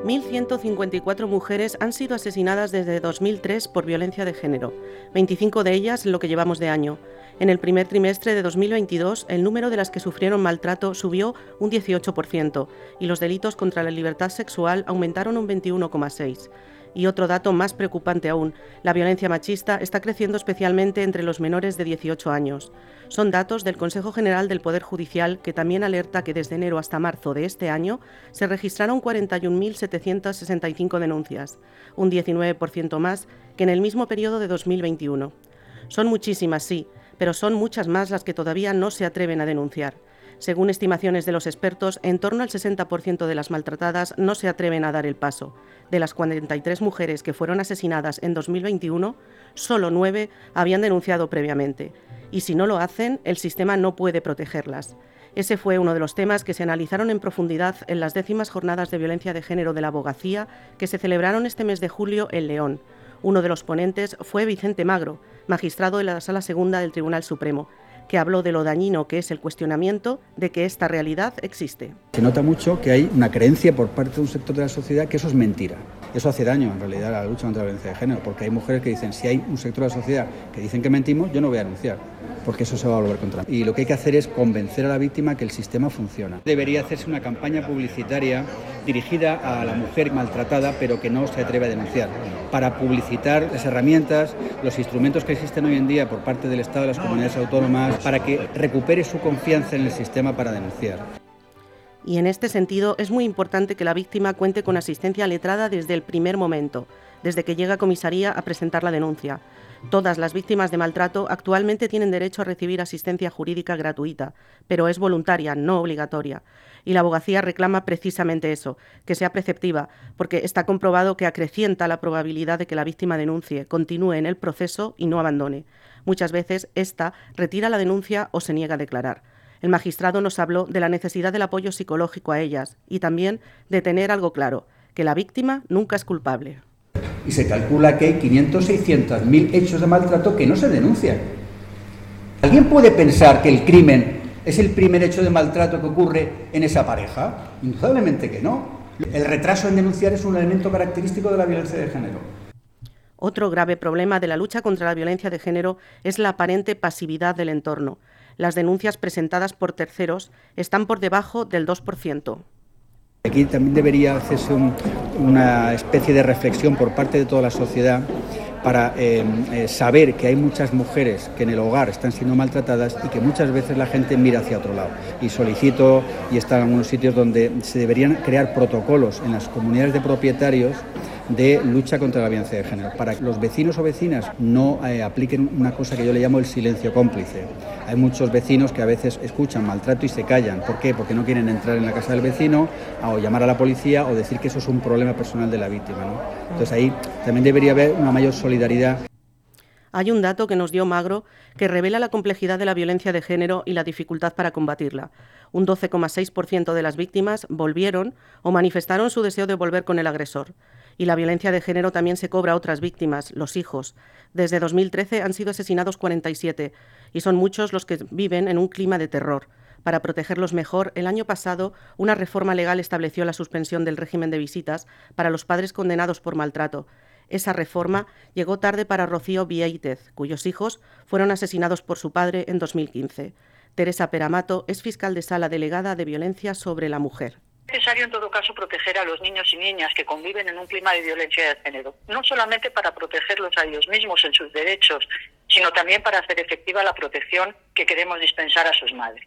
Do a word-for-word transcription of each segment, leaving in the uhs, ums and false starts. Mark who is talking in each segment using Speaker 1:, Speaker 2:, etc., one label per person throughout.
Speaker 1: mil ciento cincuenta y cuatro mujeres han sido asesinadas desde dos mil tres por violencia de género, veinticinco de ellas en lo que llevamos de año. En el primer trimestre de dos mil veintidós, el número de las que sufrieron maltrato subió un dieciocho por ciento y los delitos contra la libertad sexual aumentaron un veintiuno coma seis por ciento. Y otro dato más preocupante aún, la violencia machista está creciendo especialmente entre los menores de dieciocho años. Son datos del Consejo General del Poder Judicial, que también alerta que desde enero hasta marzo de este año se registraron cuarenta y un mil setecientas sesenta y cinco denuncias, un diecinueve por ciento más que en el mismo periodo de dos mil veintiuno. Son muchísimas, sí, pero son muchas más las que todavía no se atreven a denunciar. Según estimaciones de los expertos, en torno al sesenta por ciento de las maltratadas no se atreven a dar el paso. De las cuarenta y tres mujeres que fueron asesinadas en dos mil veintiuno, solo nueve habían denunciado previamente. Y si no lo hacen, el sistema no puede protegerlas. Ese fue uno de los temas que se analizaron en profundidad en las décimas jornadas de violencia de género de la abogacía que se celebraron este mes de julio en León. Uno de los ponentes fue Vicente Magro, magistrado de la Sala Segunda del Tribunal Supremo, que habló de lo dañino que es el cuestionamiento de que esta realidad existe.
Speaker 2: Se nota mucho que hay una creencia por parte de un sector de la sociedad que eso es mentira. Eso hace daño, en realidad, a la lucha contra la violencia de género, porque hay mujeres que dicen, si hay un sector de la sociedad que dicen que mentimos, yo no voy a denunciar, porque eso se va a volver contra mí. Y lo que hay que hacer es convencer a la víctima que el sistema funciona. Debería hacerse una campaña publicitaria dirigida a la mujer maltratada, pero que no se atreve a denunciar, para publicitar las herramientas, los instrumentos que existen hoy en día por parte del Estado y las comunidades autónomas, para que recupere su confianza en el sistema para denunciar.
Speaker 1: Y en este sentido es muy importante que la víctima cuente con asistencia letrada desde el primer momento, desde que llega a comisaría a presentar la denuncia. Todas las víctimas de maltrato actualmente tienen derecho a recibir asistencia jurídica gratuita, pero es voluntaria, no obligatoria. Y la abogacía reclama precisamente eso, que sea preceptiva, porque está comprobado que acrecienta la probabilidad de que la víctima denuncie, continúe en el proceso y no abandone. Muchas veces ésta retira la denuncia o se niega a declarar. El magistrado nos habló de la necesidad del apoyo psicológico a ellas y también de tener algo claro, que la víctima nunca es culpable.
Speaker 2: Y se calcula que hay quinientos, seiscientos mil hechos de maltrato que no se denuncian. ¿Alguien puede pensar que el crimen es el primer hecho de maltrato que ocurre en esa pareja? Indudablemente que no. El retraso en denunciar es un elemento característico de la violencia de género.
Speaker 1: Otro grave problema de la lucha contra la violencia de género es la aparente pasividad del entorno. Las denuncias presentadas por terceros están por debajo del dos por ciento.
Speaker 2: Aquí también debería hacerse un, una especie de reflexión por parte de toda la sociedad para eh, eh, saber que hay muchas mujeres que en el hogar están siendo maltratadas y que muchas veces la gente mira hacia otro lado. Y solicito, y están en algunos sitios donde se deberían crear protocolos en las comunidades de propietarios de lucha contra la violencia de género, para que los vecinos o vecinas no eh, apliquen una cosa que yo le llamo el silencio cómplice. Hay muchos vecinos que a veces escuchan maltrato y se callan. ¿Por qué? Porque no quieren entrar en la casa del vecino o llamar a la policía o decir que eso es un problema personal de la víctima, ¿no? Entonces ahí también debería haber una mayor solidaridad.
Speaker 1: Hay un dato que nos dio Magro que revela la complejidad de la violencia de género y la dificultad para combatirla. Un doce coma seis por ciento de las víctimas volvieron o manifestaron su deseo de volver con el agresor. Y la violencia de género también se cobra a otras víctimas, los hijos. Desde dos mil trece han sido asesinados cuarenta y siete y son muchos los que viven en un clima de terror. Para protegerlos mejor, el año pasado una reforma legal estableció la suspensión del régimen de visitas para los padres condenados por maltrato. Esa reforma llegó tarde para Rocío Vieitez, cuyos hijos fueron asesinados por su padre en dos mil quince. Teresa Peramato es fiscal de sala delegada de violencia sobre la mujer.
Speaker 3: Es necesario en todo caso proteger a los niños y niñas que conviven en un clima de violencia de género, no solamente para protegerlos a ellos mismos en sus derechos, sino también para hacer efectiva la protección que queremos dispensar a sus madres.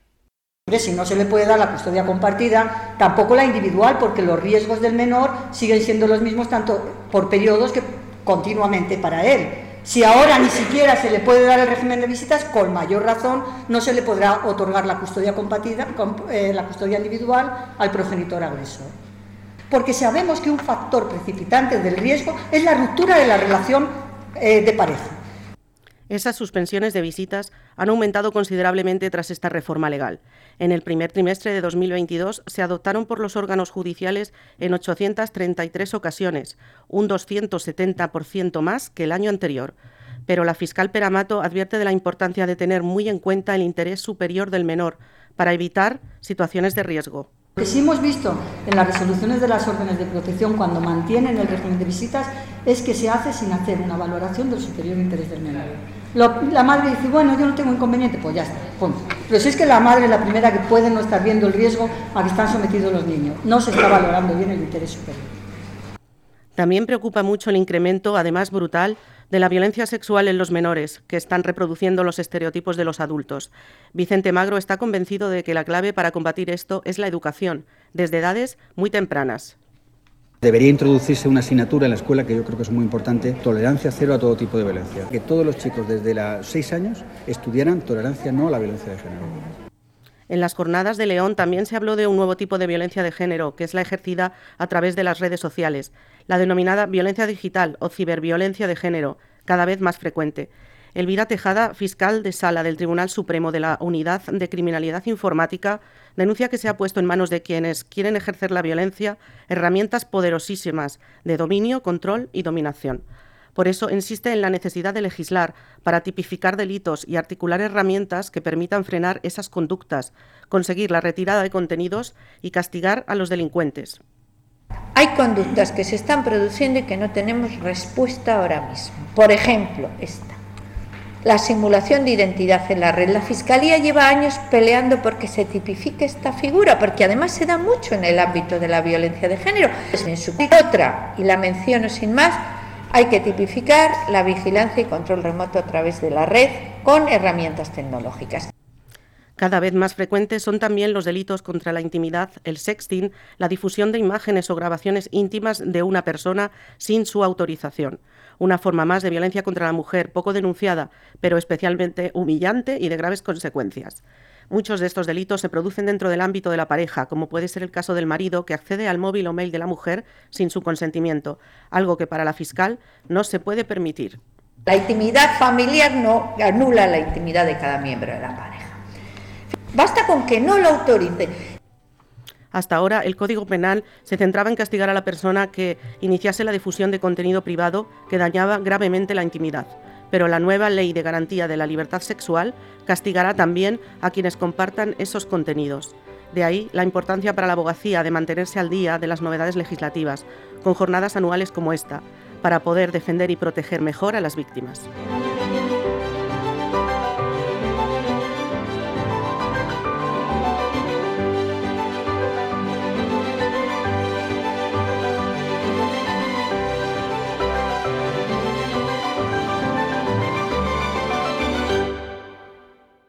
Speaker 4: Si no se le puede dar la custodia compartida, tampoco la individual, porque los riesgos del menor siguen siendo los mismos tanto por periodos que continuamente para él. Si ahora ni siquiera se le puede dar el régimen de visitas, con mayor razón no se le podrá otorgar la custodia compartida, eh, la custodia individual al progenitor agresor. Porque sabemos que un factor precipitante del riesgo es la ruptura de la relación eh, de pareja.
Speaker 1: Esas suspensiones de visitas han aumentado considerablemente tras esta reforma legal. En el primer trimestre de dos mil veintidós se adoptaron por los órganos judiciales en ochocientas treinta y tres ocasiones, un doscientos setenta por ciento más que el año anterior. Pero la fiscal Peramato advierte de la importancia de tener muy en cuenta el interés superior del menor para evitar situaciones de riesgo.
Speaker 4: Lo que sí hemos visto en las resoluciones de las órdenes de protección cuando mantienen el régimen de visitas es que se hace sin hacer una valoración del superior interés del menor. Lo, la madre dice, bueno, yo no tengo inconveniente, pues ya está, punto. Pero si es que la madre es la primera que puede no estar viendo el riesgo a que están sometidos los niños, no se está valorando bien el interés superior.
Speaker 1: También preocupa mucho el incremento, además brutal, de la violencia sexual en los menores, que están reproduciendo los estereotipos de los adultos. Vicente Magro está convencido de que la clave para combatir esto es la educación, desde edades muy tempranas.
Speaker 2: Debería introducirse una asignatura en la escuela, que yo creo que es muy importante, tolerancia cero a todo tipo de violencia. Que todos los chicos desde los seis años estudiaran tolerancia no a la violencia de género.
Speaker 1: En las jornadas de León también se habló de un nuevo tipo de violencia de género, que es la ejercida a través de las redes sociales, la denominada violencia digital o ciberviolencia de género, cada vez más frecuente. Elvira Tejada, fiscal de sala del Tribunal Supremo de la Unidad de Criminalidad Informática, denuncia que se ha puesto en manos de quienes quieren ejercer la violencia herramientas poderosísimas de dominio, control y dominación. Por eso insiste en la necesidad de legislar para tipificar delitos y articular herramientas que permitan frenar esas conductas, conseguir la retirada de contenidos y castigar a los delincuentes.
Speaker 5: Hay conductas que se están produciendo y que no tenemos respuesta ahora mismo. Por ejemplo, esta. La simulación de identidad en la red. La Fiscalía lleva años peleando porque se tipifique esta figura, porque además se da mucho en el ámbito de la violencia de género. En su otra, y la menciono sin más, hay que tipificar la vigilancia y control remoto a través de la red con herramientas tecnológicas.
Speaker 1: Cada vez más frecuentes son también los delitos contra la intimidad, el sexting, la difusión de imágenes o grabaciones íntimas de una persona sin su autorización. Una forma más de violencia contra la mujer, poco denunciada, pero especialmente humillante y de graves consecuencias. Muchos de estos delitos se producen dentro del ámbito de la pareja, como puede ser el caso del marido que accede al móvil o mail de la mujer sin su consentimiento, algo que para la fiscal no se puede permitir.
Speaker 5: La intimidad familiar no anula la intimidad de cada miembro de la pareja. Basta con que no lo autorice.
Speaker 1: Hasta ahora, el Código Penal se centraba en castigar a la persona que iniciase la difusión de contenido privado que dañaba gravemente la intimidad. Pero la nueva Ley de Garantía de la Libertad Sexual castigará también a quienes compartan esos contenidos. De ahí la importancia para la abogacía de mantenerse al día de las novedades legislativas, con jornadas anuales como esta, para poder defender y proteger mejor a las víctimas.